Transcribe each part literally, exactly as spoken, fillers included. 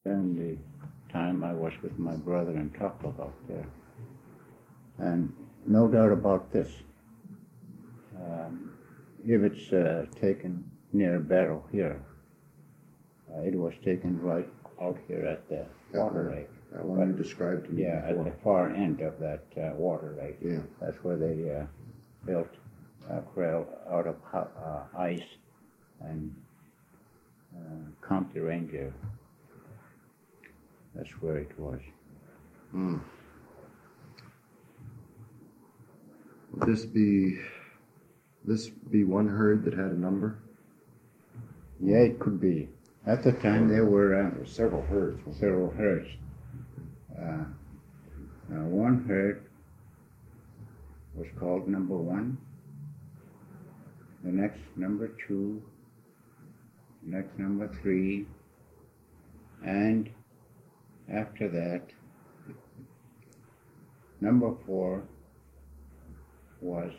during the time I was with my brother in Tupelo out there. And no doubt about this. Um, if it's uh, taken near Barrow here, uh, it was taken right out here at the That water one- lake. That one you described to me Yeah, before. at the far end of that uh, water lake. Yeah. That's where they uh, built uh, Quail out of uh, ice and uh, County Reindeer. That's where it was. Hmm. Would this be this be one herd that had a number? Yeah, it could be. At the time, there were uh, There were several herds. wasn't several herds. Uh, uh, one herd was called number one, the next number two, the next number three, and after that, number four was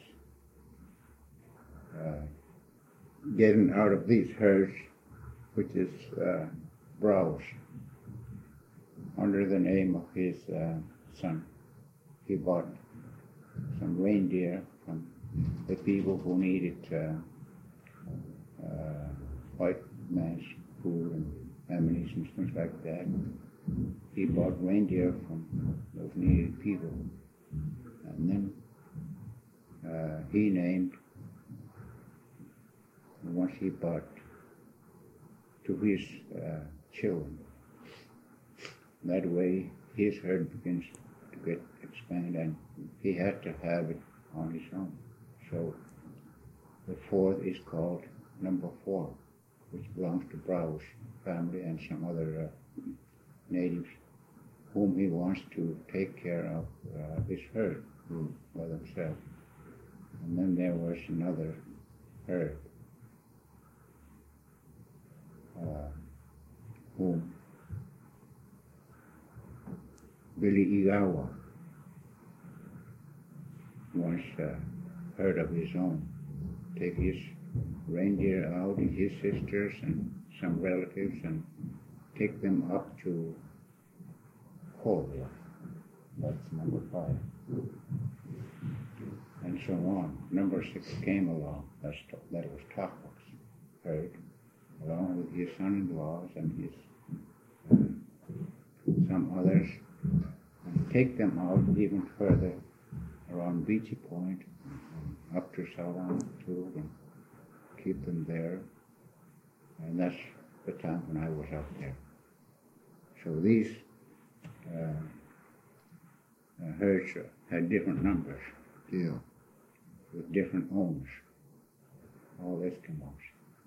uh, getting out of these herds, which is uh, Browse, under the name of his uh, son. He bought some reindeer from the people who needed uh, uh, white man's food and ammunition and things like that. He bought reindeer from those needy people. And then uh, he named the ones he bought to his uh, children. That way his herd begins to get expanded, and he had to have it on his own. So the fourth is called number four, which belongs to Browse family and some other uh, natives whom he wants to take care of uh, his herd Hmm. by themselves. And then there was another herd uh, whom Billy Igawa wants a herd of his own. Take his reindeer out, his sisters and some relatives, and take them up to Colville. That's number five. And so on. Number six came along. That's, that was Topok's herd, along with his son-in-laws and his uh, some others, and take them out even further around Beachy Point, and up to Southern too, and keep them there. And that's the time when I was out there. So these uh, uh, herds had different numbers Yeah. with different owners, all Eskimos.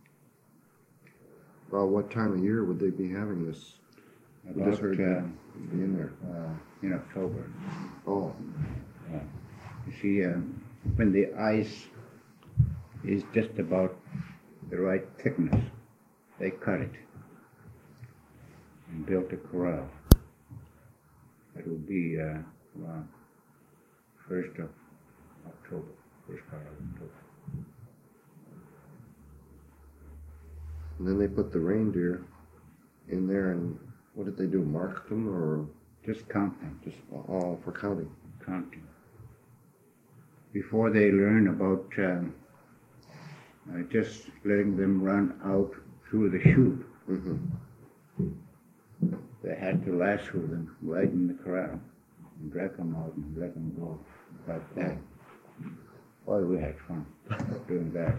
Well, what time of year would they be having this? Would About this herd uh, be in there? uh, in October. Oh, Uh, you see, uh, when the ice is just about the right thickness, they cut it and built a corral. It will be uh, around first of October, first part of October. and then they put the reindeer in there, and what did they do? Mark them, or Just counting, just all for counting? counting. Before they learn about um, uh, just letting them run out through the chute, Mm-hmm. they had to lasso them right in the corral and drag them out and let them go like that. Boy, we had fun doing that.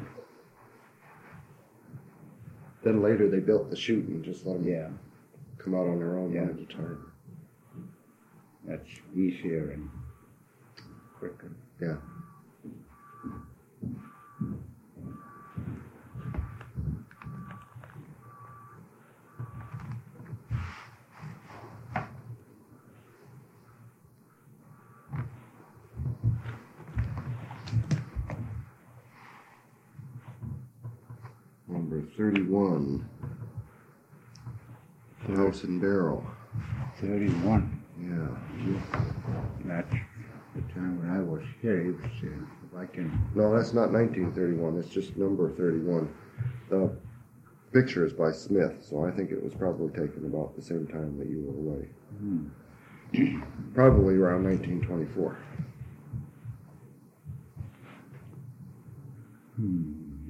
Then later they built the chute and just let them Yeah, come out on their own Yeah. one at a time. that's easier and quicker. Yeah. Number thirty-one, the house and barrel. thirty-one, Yeah. that's the time when I was here. It was, uh, if I can, No, that's not nineteen thirty-one. That's just number thirty-one. The picture is by Smith, so I think it was probably taken about the same time that you were away. Hmm. Probably around nineteen twenty-four. Hmm.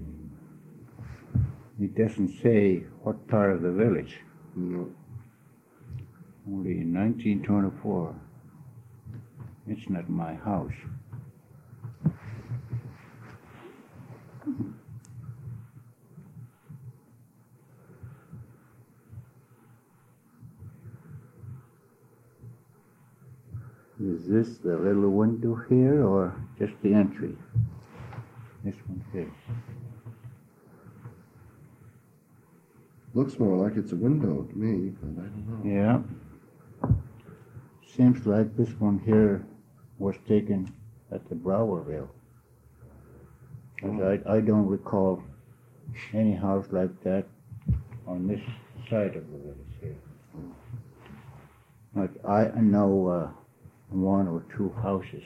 It doesn't say what part of the village. No. Only in nineteen twenty-four. It's not my house. Is this the little window here or just the entry? This one here. Looks more like it's a window to me, but I don't know. Yeah. Seems like this one here was taken at the Browerville. I, I don't recall any house like that on this side of the village here. But I know uh, one or two houses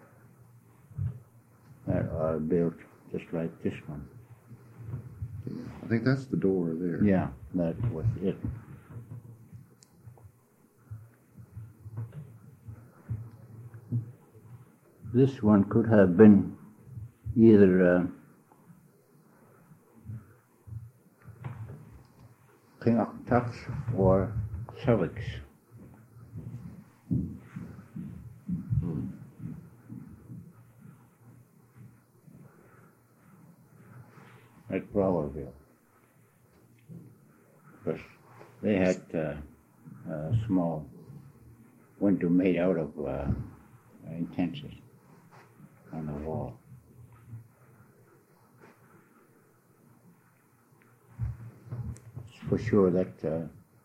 that are built just like this one. Yeah, I think that's the door there. Yeah, that was it. This one could have been either uh, Pinoctucks or Savix. Hmm. At Browerville. Because they had uh, a small window made out of uh, utensils on the wall. It's for sure that uh,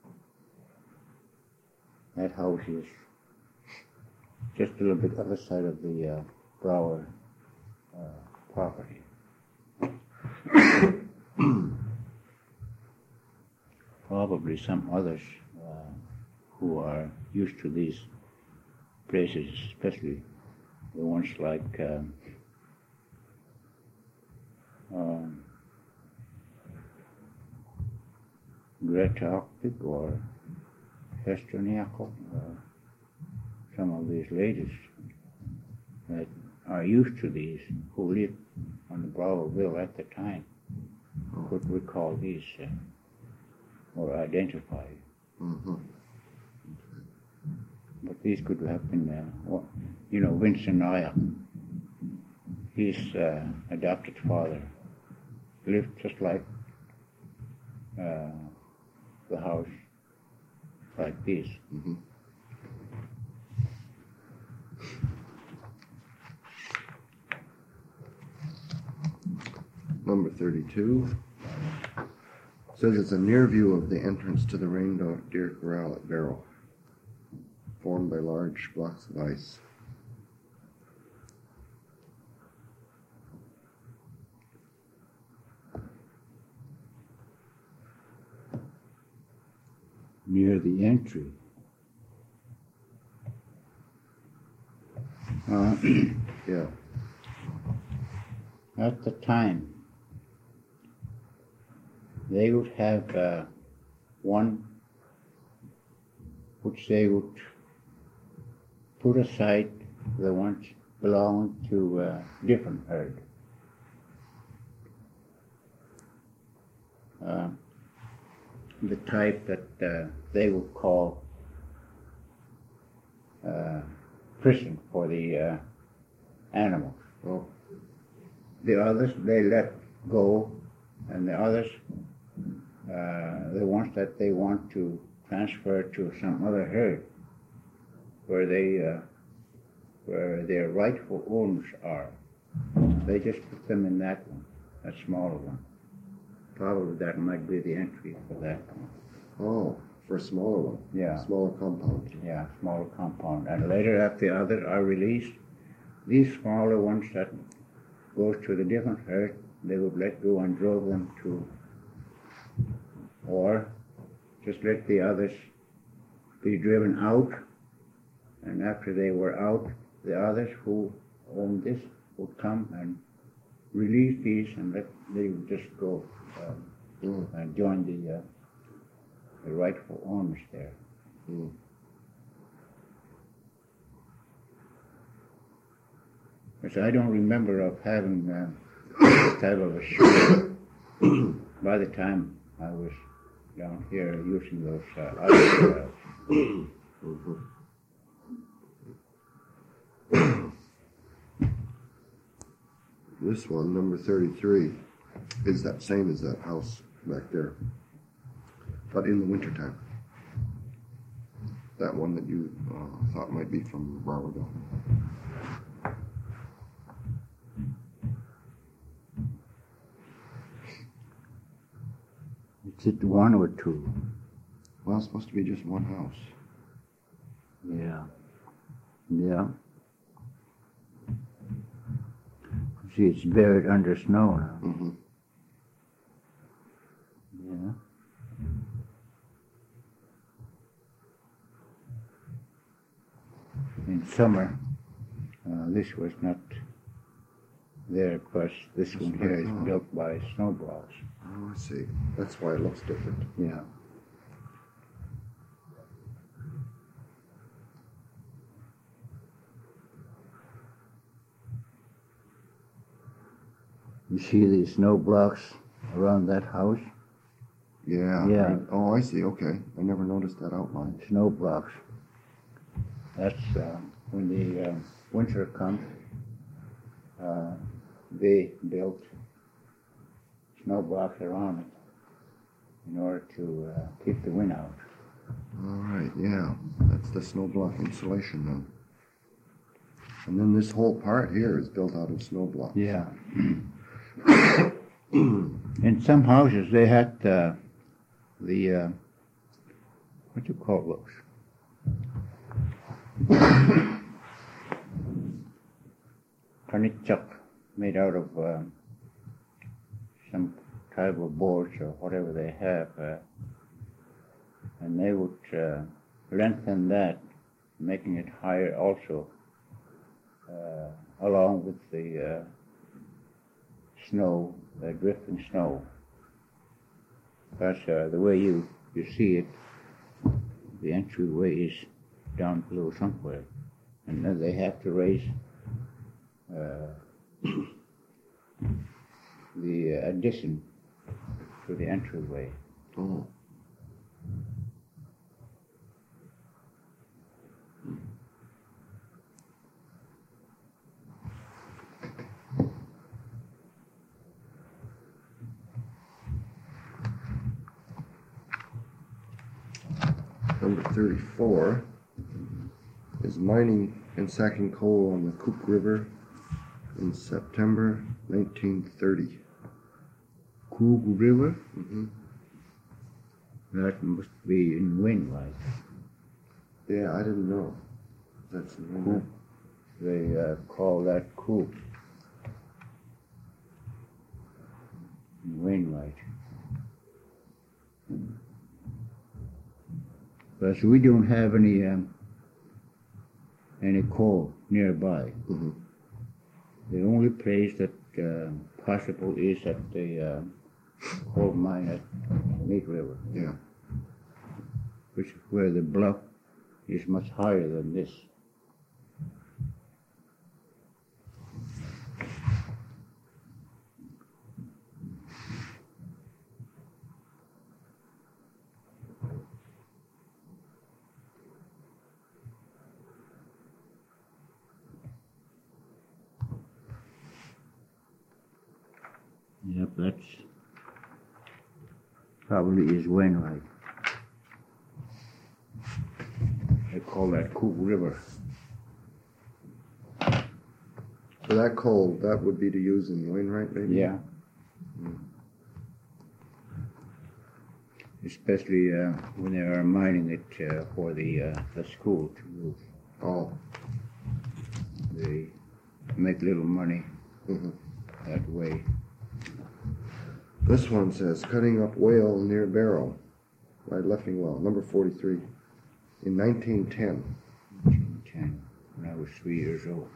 that house is just a little bit other side of the uh, Brower uh, property. Probably some others uh, who are used to these places, especially the ones like um, um, Greta Optic or Hester Niakov, or some of these ladies that are used to these, who lived on the Browerville at the time, could recall these uh, or identify. Mm-hmm. But these could have been, uh, well, you know, Vincent Naya, his uh, adopted father lived just like uh, the house, like this. Mm-hmm. Number thirty-two says it's a near view of the entrance to the reindeer corral at Barrow, formed by large blocks of ice. Near the entry. Uh, Yeah. at the time, they would have uh, one which they would put aside the ones belonging to uh, different herd. Uh, the type that uh, they would call uh, prison for the uh, animals. Oh. The others they let go, and the others, uh, the ones that they want to transfer to some other herd, where they, uh, where their rightful owners are, they just put them in that one, that smaller one. Probably that might be the entry for that one. Oh, for a smaller one. Yeah. Smaller compound. Yeah, smaller compound. And later, after the others are released, these smaller ones that goes to the different herd, they would let go and drove them to, or just let the others be driven out, and after they were out, the others who owned this would come and release these and let they would just go um, Mm. and joined the, uh, the rightful owners there. Mm. Because I don't remember of having uh, this type of a show by the time I was down here using those uh, other styles. Mm-hmm. This one, number thirty-three, is that same as that house back there, but in the wintertime. That one that you uh, thought might be from Browerville. Is it one or two? Well, it's supposed to be just one house. Yeah. Yeah. See, it's buried under snow now. Mm-hmm. Yeah. In summer, uh, this was not there because this That's one what I here is thought. built by snowplows. Oh, I see. That's why it looks different. Yeah. You see these snow blocks around that house? Yeah. Yeah. I- oh, I see. Okay. I never noticed that outline. Snow blocks. That's uh, when the uh, winter comes, uh, they built snow blocks around it in order to uh, keep the wind out. All right. Yeah. That's the snow block insulation then. And then this whole part here is built out of snow blocks. Yeah. In some houses, they had uh, the uh, what you call those? Karnichak, made out of uh, some type of boards or whatever they have, uh, and they would uh, lengthen that, making it higher also, uh, along with the uh, snow, the drifting snow. Because uh, the way you, you see it, the entryway is down below somewhere, and then they have to raise uh, the addition to the entryway. Oh. Number thirty-four is mining and sacking coal on the Cook River in September nineteen thirty. Cook River? Mm-hmm. That must be in Wainwright. Yeah, I didn't know. That's the Cook. They uh, call that Cook in Wainwright. Because we don't have any um, any coal nearby. Mm-hmm. The only place that uh, possible is at the uh, coal mine at Meat River, Yeah. which is where the bluff is much higher than this. Yep, that's probably is Wainwright. They call that Cook River. So that coal, that would be to use in Wainwright, maybe? Yeah. Especially uh, when they are mining it uh, for the uh, the school to use. Oh. They make little money Mm-hmm. that way. This one says, cutting up whale near Barrow by Leffingwell, number forty-three, in nineteen ten. nineteen ten, when I was three years old.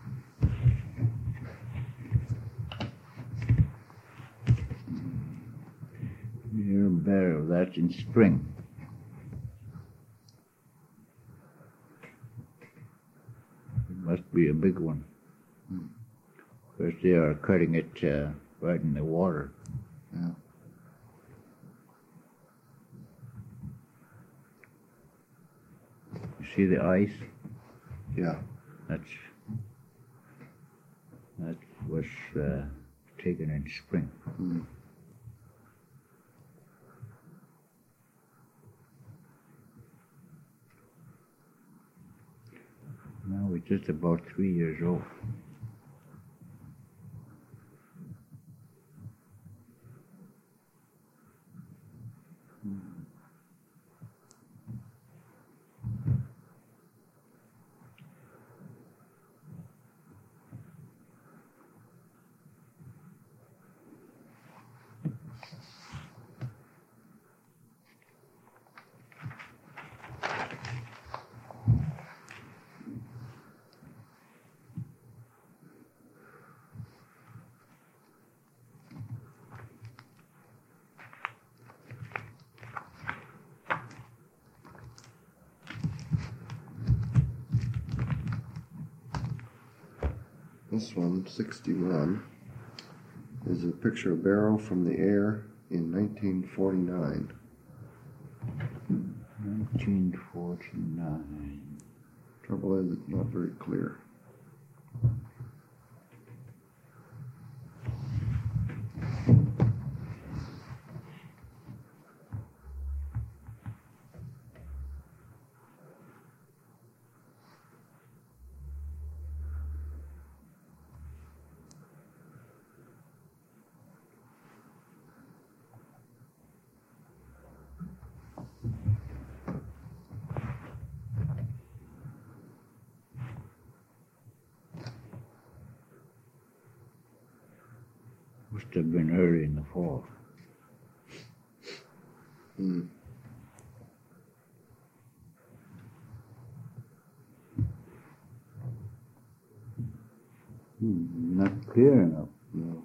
Here a barrel, that's in spring. It must be a big one. Because they are cutting it uh, right in the water. Yeah. You see the ice? Yeah. That's that was uh, taken in spring. Mm. Now it's just about three years old. This one, sixty-one, is a picture of barrel from the air in nineteen forty-nine. nineteen forty-nine. Trouble is, it's not very clear. Must have been early in the fall. Hmm. Hmm, not clear enough. No.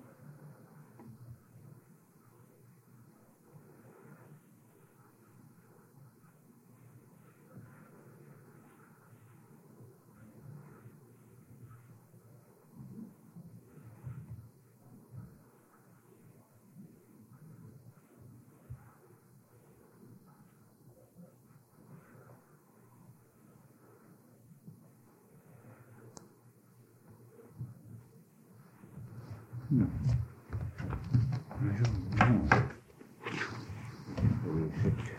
No. I don't know. Where is it?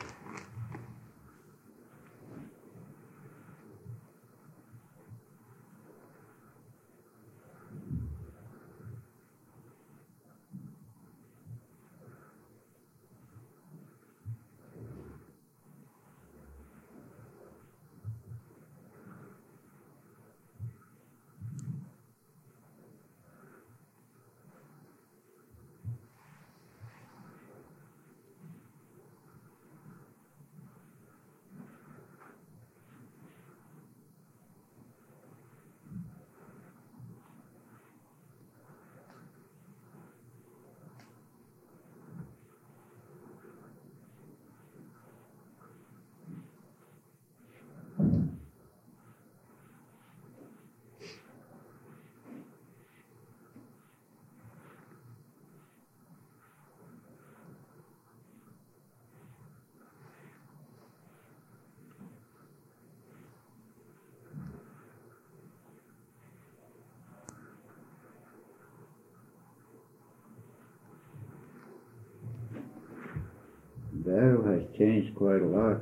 The barrel has changed quite a lot.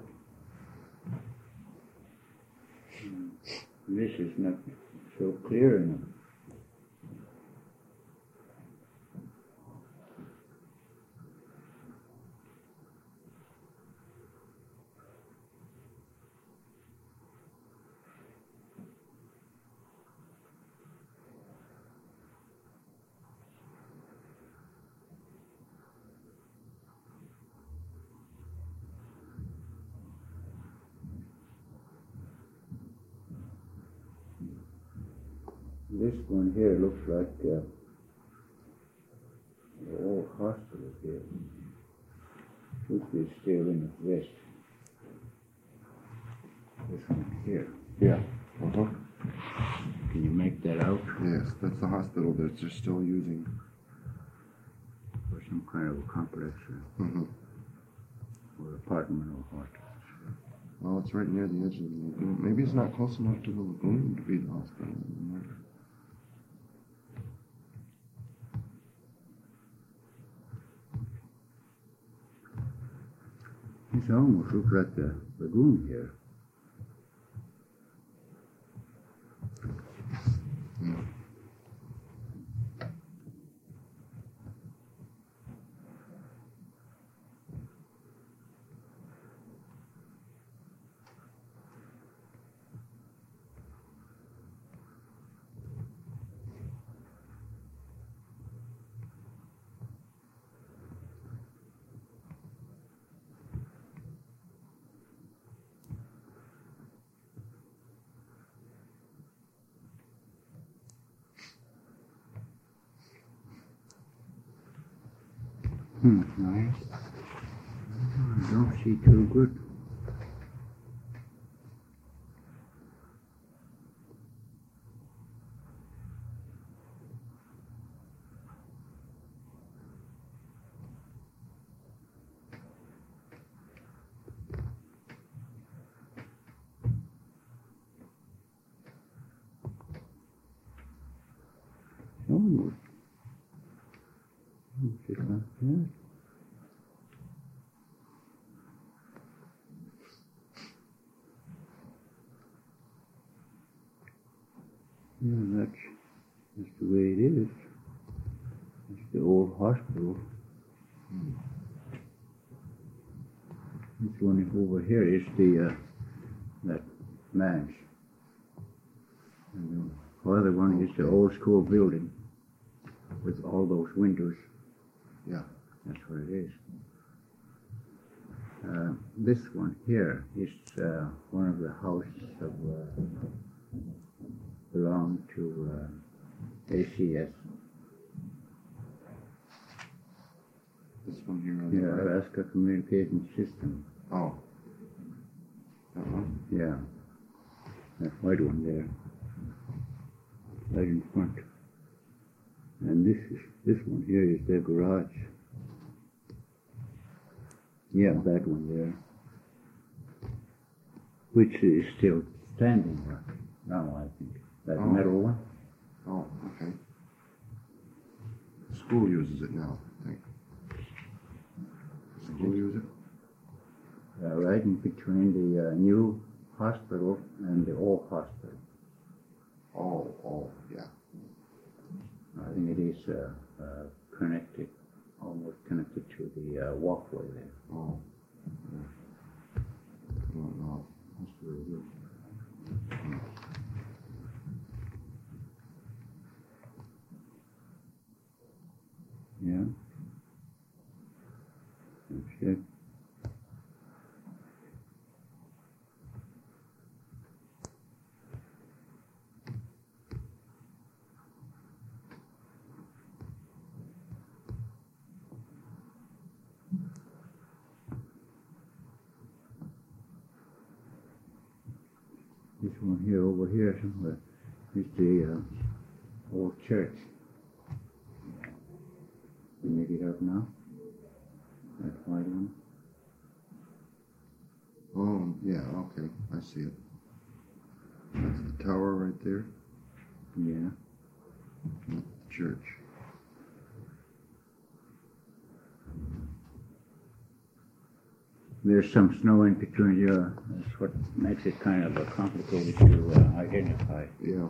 This is not so clear enough. This one here looks like uh, the old hospital here. This is still in exist. This one here. Yeah. Uh-huh. Can you make that out? Yes, that's the hospital that they're still using. For some kind of a complex or, Mm-hmm. or apartment or what? Well, it's right near the edge of the lagoon. Maybe it's not close enough to the lagoon to be the hospital. This almost looks like the lagoon here. Yeah. Hmm, nice. I don't see too good. Almost. Just like that. Yeah, that's, that's the way it is. It's the old hospital. Hmm. This one over here is the, uh, that man's. And the other one is the old school building with all those windows. Yeah. That's what it is. Uh, this one here is uh, one of the houses of uh, belong to uh, A C S. This one here on the Yeah, right. Alaska Communication System. Oh. That one? Yeah, that white one there, right in front. And this is this one here is their garage. Yeah, that one there, which is still standing now, I think. That Oh. metal one. Oh, okay. School uses it now, I think. School use it? Uh, right in between the uh, new hospital and the old hospital. Oh, oh, yeah. I think it is uh, uh, connected, almost connected to the uh, walkway there. Oh. Yeah. I don't know. That's really good. Yeah. That's it. This one here, over here somewhere, is the uh, old church. You make it up now? That white one? Oh, yeah, okay. I see it. That's the tower right there. Yeah. That's the church. There's some snow in between here. That's what makes it kind of uh, complicated to uh, identify. Yeah.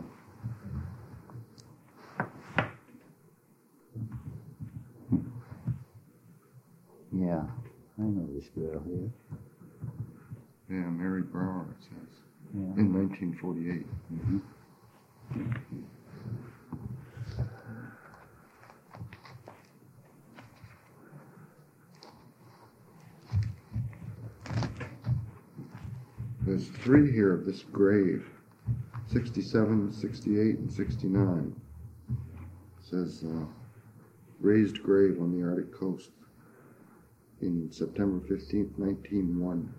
Yeah, I know this girl here. Yeah, Mary Brower, it says. Yeah. In nineteen forty-eight. Mm-hmm. There's three here of this grave. sixty-seven, sixty-eight, and sixty-nine. It says, uh, raised grave on the Arctic coast. in September fifteenth, nineteen oh one.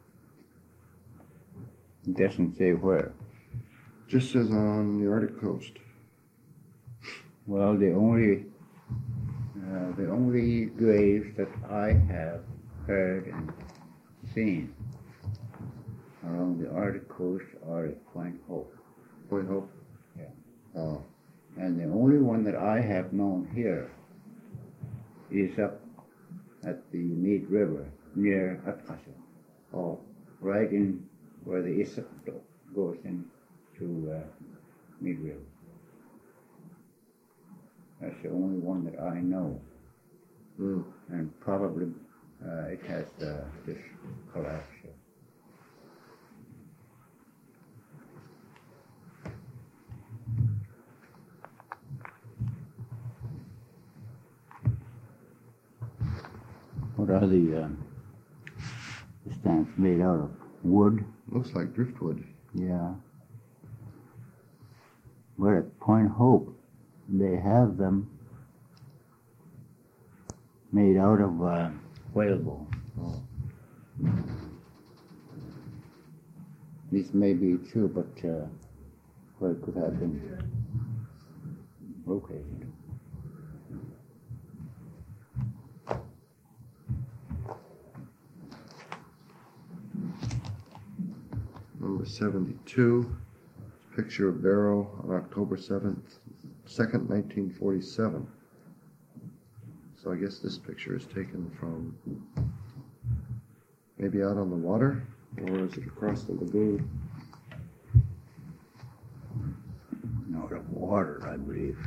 It doesn't say where. Just says on the Arctic coast. Well, the only uh, the only graves that I have heard and seen along the Arctic coast are at Point Hope. Point Hope? Yeah. Oh. And the only one that I have known here is up at the Mead River near Atkaso. Oh. Right in where the Isak goes into uh, Mead River. That's the only one that I know. Mm. And probably uh, it has uh, this collapse. What are the, uh, the stamps made out of? Wood? Looks like driftwood. Yeah. But at Point Hope, they have them made out of uh, whalebone. Oh. This may be true, but uh, where it could have been located. Number seventy-two, picture of Barrow on October seventh, second, nineteen forty-seven. So I guess this picture is taken from maybe out on the water, or is it across the lagoon? Out of water, I believe.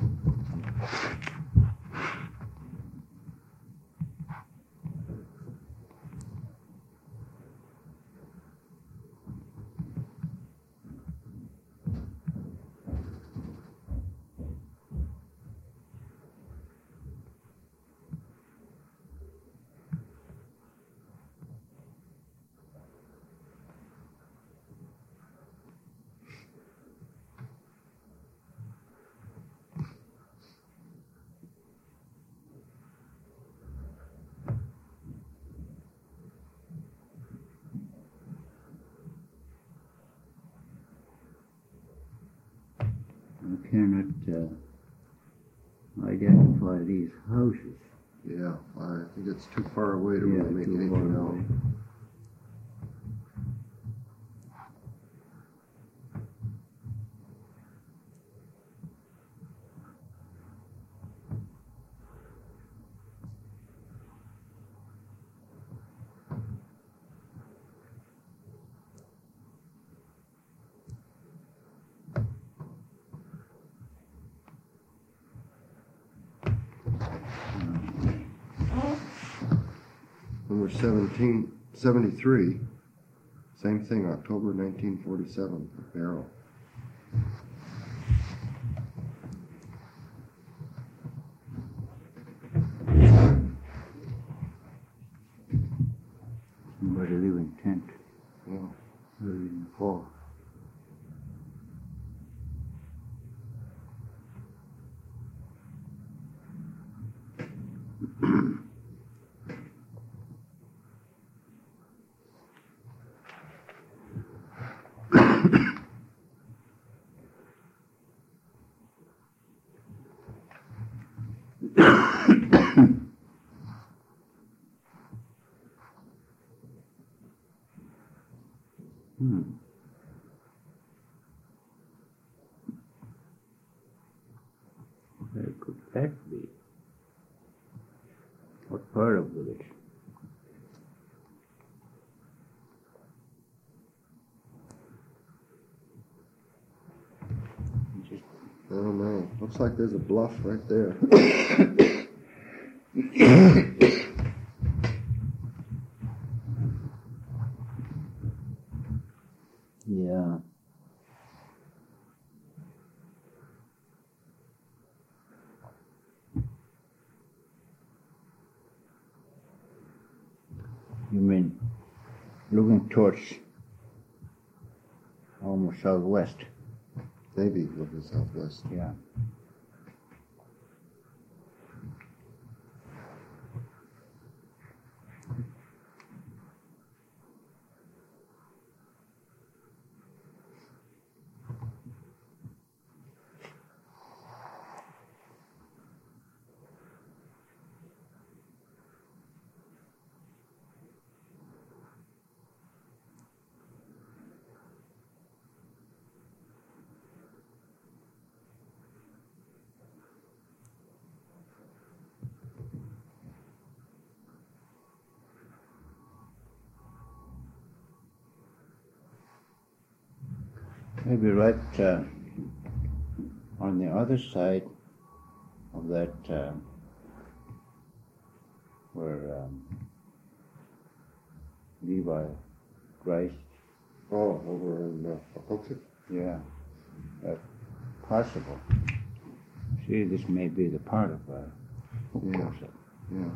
I cannot uh, identify these houses. Yeah, I think it's too far away to Yeah, really make too anything far out. away. Number seventeen, seventy-three, same thing, October nineteen forty-seven, Barrow. Somebody live in tent Yeah. early in the fall. Hmm. Where could that be? What part of village? Just I don't know. Looks like there's a bluff right there. yeah. You mean looking towards almost southwest? Maybe looking southwest. Yeah. Maybe right uh, on the other side of that, uh, where um, Levi Christ. Oh, over in uh, Apopka? Yeah, that's possible. See, this may be the part of uh, Yeah. Yeah.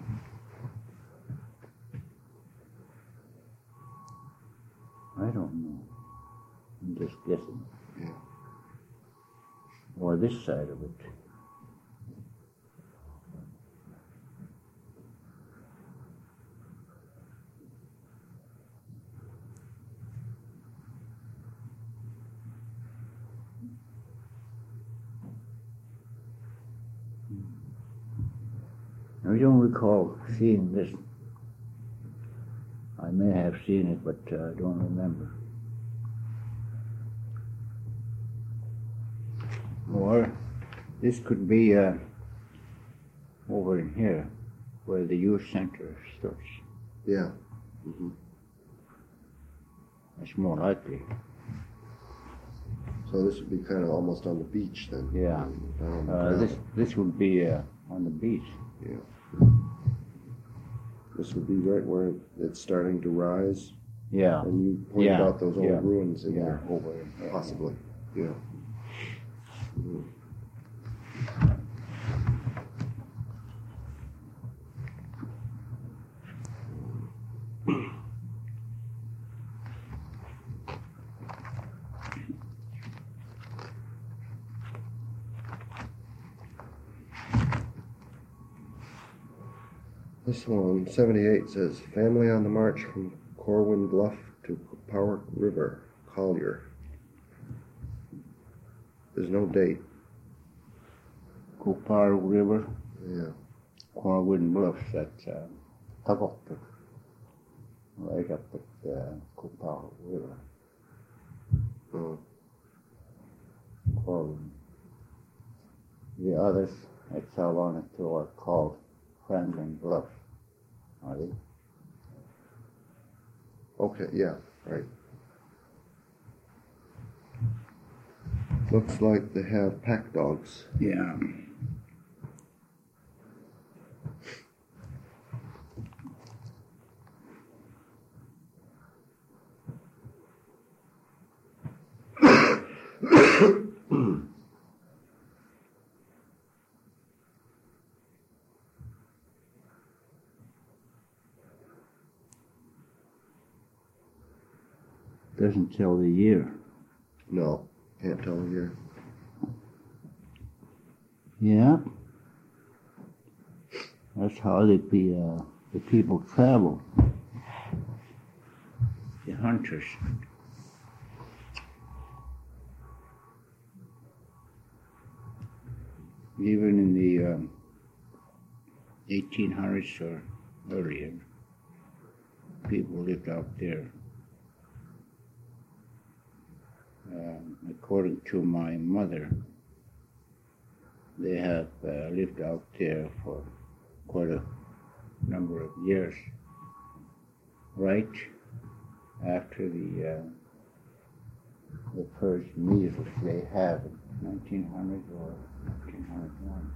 I don't know. I'm just guessing. Yeah. Or this side of it. I don't recall seeing this. I may have seen it, but uh, I don't remember. Or this could be uh, over in here, where the youth center starts. Yeah. Mm-hmm. That's more likely. So this would be kind of almost on the beach then. Yeah. Um, Uh, this this would be uh, on the beach. Yeah. This would be right where it's starting to rise. Yeah. And you pointed Yeah. out those old Yeah. ruins in Yeah. there. Over in here. Possibly. Yeah. Mhm. This one, seventy-eight, says, family on the march from Corwin Bluff to Power River, Collier. There's no date. Copar River, Yeah. Corwin Bluffs, that's uh, Tagopter, right up at the Copar River, Oh, Corwin. The others at Salonito are called Franklin Bluffs, are they? okay, yeah, right. Looks like they have pack dogs. Yeah. Doesn't tell the year. No, can't tell here. Yeah. That's how the, pe- uh, the people travel. The hunters. Even in the um, eighteen hundreds or earlier, people lived out there. Um, according to my mother, they have uh, lived out there for quite a number of years. Right after the uh, the first measles they had in nineteen hundred or nineteen oh one.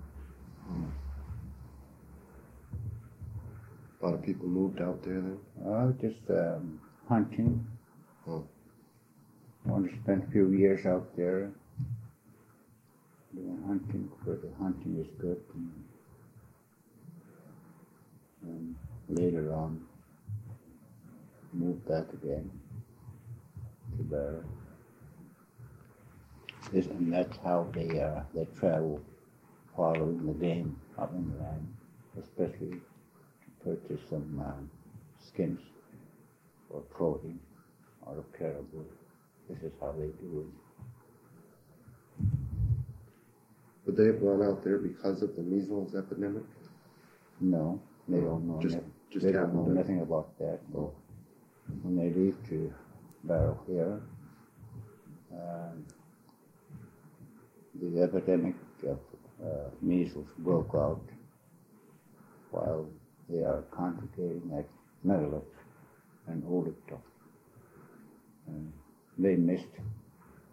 A lot of people moved out there then. Uh, just um, hunting. Oh. Want to spend a few years out there doing hunting, because the hunting is good. And, and later on, move back again to Barrow. This, and that's how they uh, they travel, following the game up in the land, especially to purchase some um, skins or clothing out of caribou. This is how they do it. Would they have gone out there because of the measles epidemic? No, they don't know. Just- nothing. just they don't know happened to- nothing about that. Oh. When they leave to Barrow here, um, the epidemic of uh, measles broke out while they are congregating at Megalith and Oldington. And they missed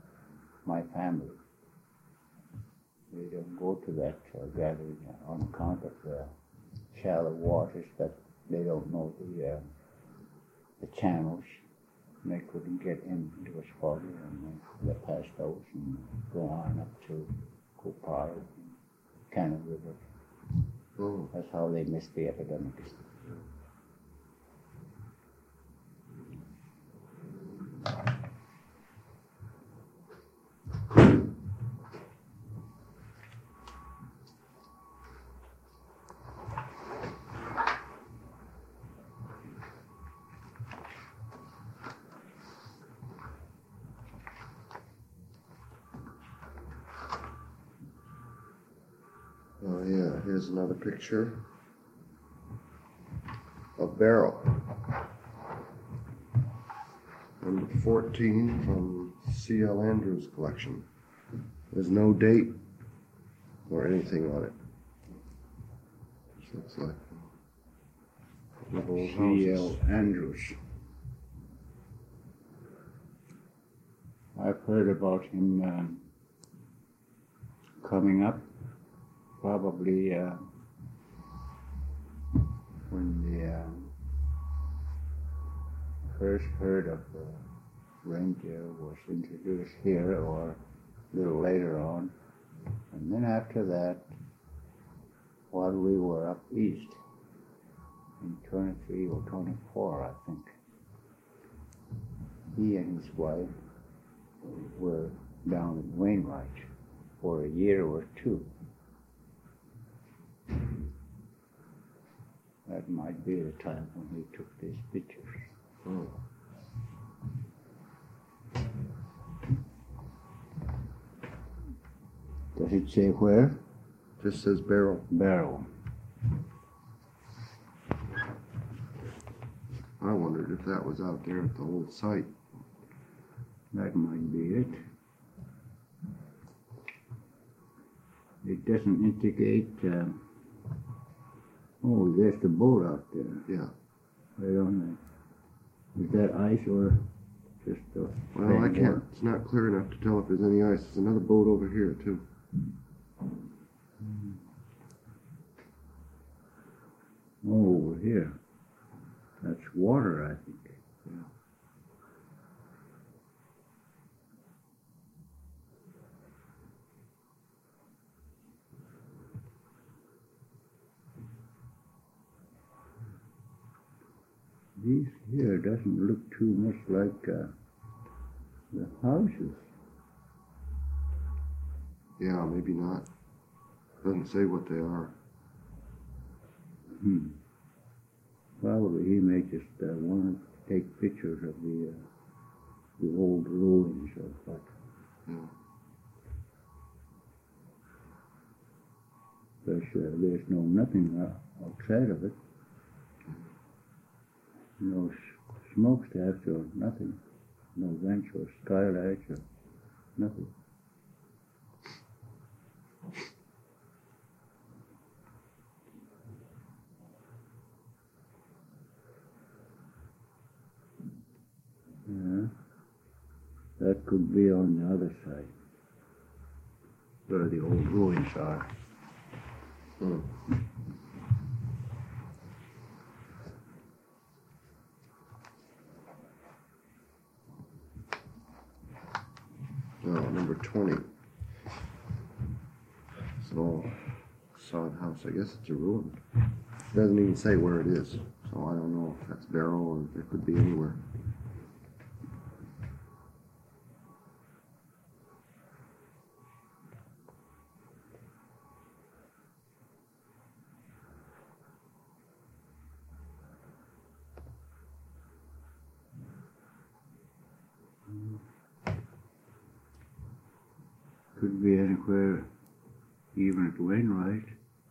my family. They don't go to that uh, gathering on account of the shallow waters that they don't know the uh, the channels. And they couldn't get into a spot and they pass those and go on up to Kupar and Cannon River. Oh. That's how they missed the epidemic. Oh yeah, here's another picture of Barrow. Number fourteen from C L Andrews collection. There's no date or anything on it. This looks like a couple of old C L houses. Andrews. I've heard about him um, coming up probably uh, when the uh, first herd of uh, reindeer was introduced here, or a little later on. And then after that, while we were up east, in twenty-three or twenty-four, I think, he and his wife were down in Wainwright for a year or two. That might be the time when he took these pictures. Oh. Does it say where? Just says Barrow. Barrow. I wondered if that was out there at the old site. That might be it. It doesn't indicate. Uh, oh, there's the boat out there. Yeah. Right on there. Is that ice or just a Well, I plain can't. water? It's not clear enough to tell if there's any ice. There's another boat over here too. Oh, over here. That's water, I think. Yeah. These here doesn't look too much like uh, the houses. Yeah, maybe not. Doesn't say what they are. Hmm. Probably he may just uh, want to take pictures of the uh, the old ruins of what. Yeah. Because uh, there's no nothing uh, outside of it. No s- smokestacks or nothing. No vents or skylights or nothing. Yeah. That could be on the other side, where the old ruins are. Hmm. Oh, number twenty. It's an old sod house. I guess it's a ruin. It doesn't even say where it is, so I don't know if that's Barrow or it could be anywhere. Could be anywhere, even at Wainwright.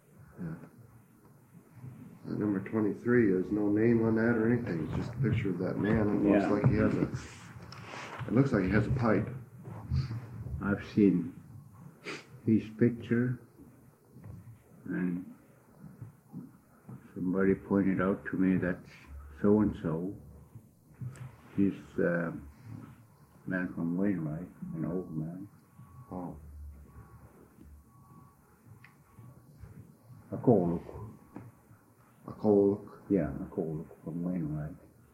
Uh, number twenty-three, there's no name on that or anything. It's just a picture of that man. It looks Yeah. like he has a. It looks like he has a pipe. I've seen his picture, and somebody pointed out to me that's so and so. He's a man from Wainwright, an old man. Oh. Akoluk. Akoluk. Yeah, Akoluk from Wainwright.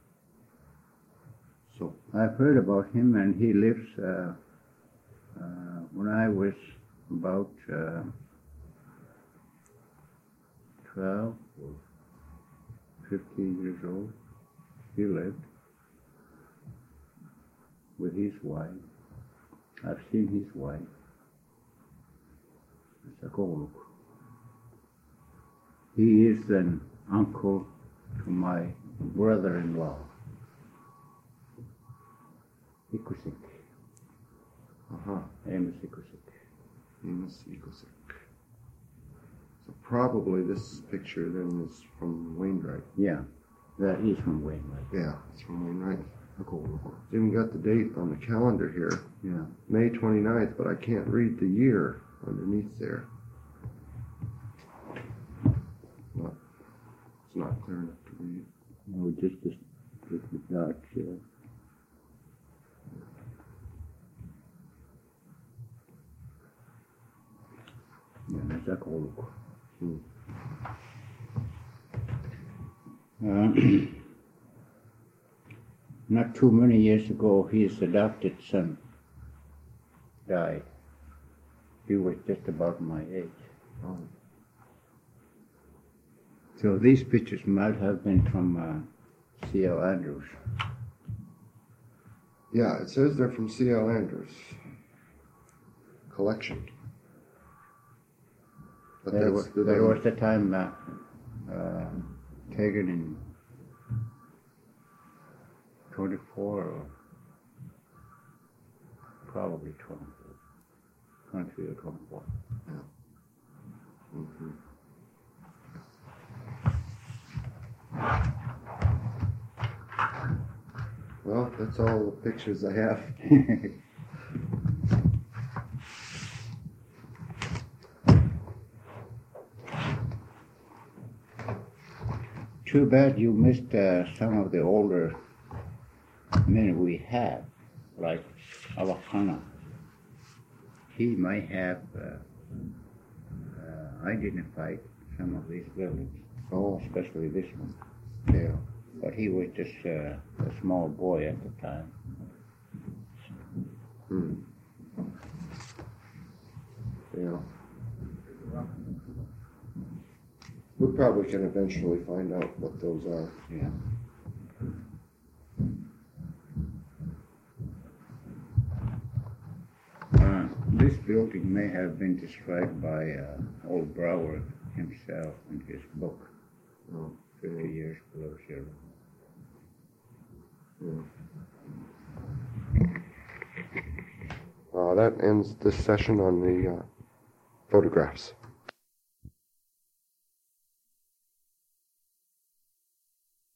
So, I've heard about him, and he lives, uh, uh, when I was about uh, twelve or fifteen years old, he lived with his wife. I've seen his wife. It's Akoluk. He is an uncle to my brother-in-law, Ikusik, uh-huh. Amos Ikusik. Amos Ikusik. So probably this picture then is from Wainwright. Yeah, that is from Wainwright. Yeah, it's from Wainwright. Akoluk. It's even got the date on the calendar here. Yeah. May twenty-ninth, but I can't read the year underneath there. Not, it's not clear enough to read. No, just this, just the dark here. Yeah, that's Akoluk. Hmm. Uh, not too many years ago, his adopted son died. He was just about my age. Oh. So these pictures might have been from uh, C L Andrews. Yeah, it says they're from C L Andrews collection. But That, that's was, the, that was the time uh, uh, taken in twenty-four or probably twenty-four, twenty-three or twenty-four. Mhm. Well, that's all the pictures I have. Too bad you missed uh, some of the older men we have, like Alakana. He might have uh, uh, identified some of these buildings, Oh, especially this one. yeah. But he was just uh, a small boy at the time. Hmm. Yeah. We probably can eventually find out what those are. Yeah. Uh, this building may have been described by uh, old Brower himself in his book, Oh, fifty Years Below Zero. yeah. Uh, that ends this session on the uh, photographs.